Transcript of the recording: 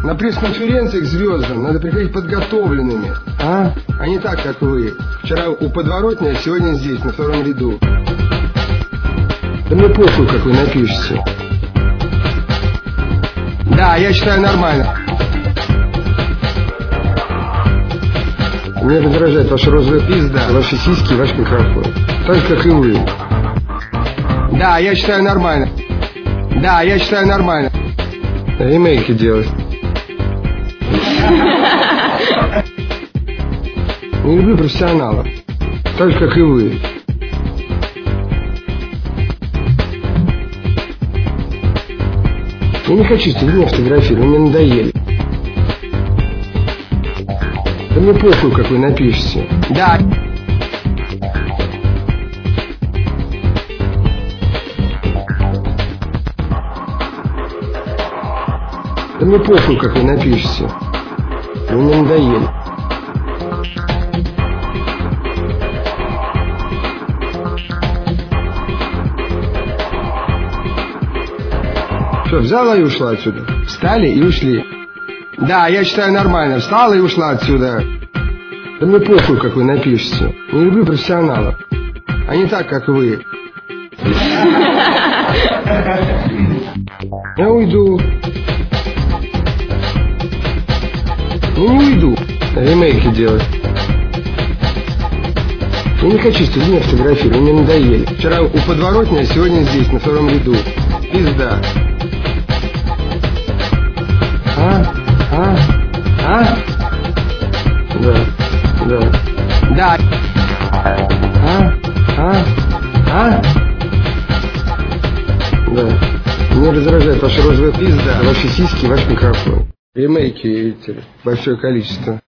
На пресс-конференции к звездам надо приходить подготовленными, а не так, как вы. Вчера у подворотни, а сегодня здесь, на втором ряду. Да мне похуй, как вы напишете. Да, я считаю нормально. Меня раздражает ваша розовая пизда, ваши сиськи и ваш микрофон. Так же, как и вы. Да, я считаю нормально. Да, я считаю нормально. Ремейки делать. Не люблю профессионалов. Так же, как и вы. Я не хочу, чтобы вы меня фотографировали, мне надоели. Да мне похуй, как вы напишете. Да. Да мне похуй, как вы напишете. Вы мне надоели. Что, взяла и ушла отсюда? Встали и ушли. Да, я считаю нормально. Встала и ушла отсюда. Да мне похуй, как вы напишете. Не люблю профессионалов. А не так, как вы. Я уйду. Ну не уйду. Ремейки делать. Я не хочу, чтобы меня фотографировали, мне надоели. Вчера у подворотни, а сегодня здесь, на втором ряду. Пизда. Да. Да. Да. Меня раздражает ваша розовая пизда, ваши сиськи и ваш микрофон. Ремейки, видите ли, большое количество.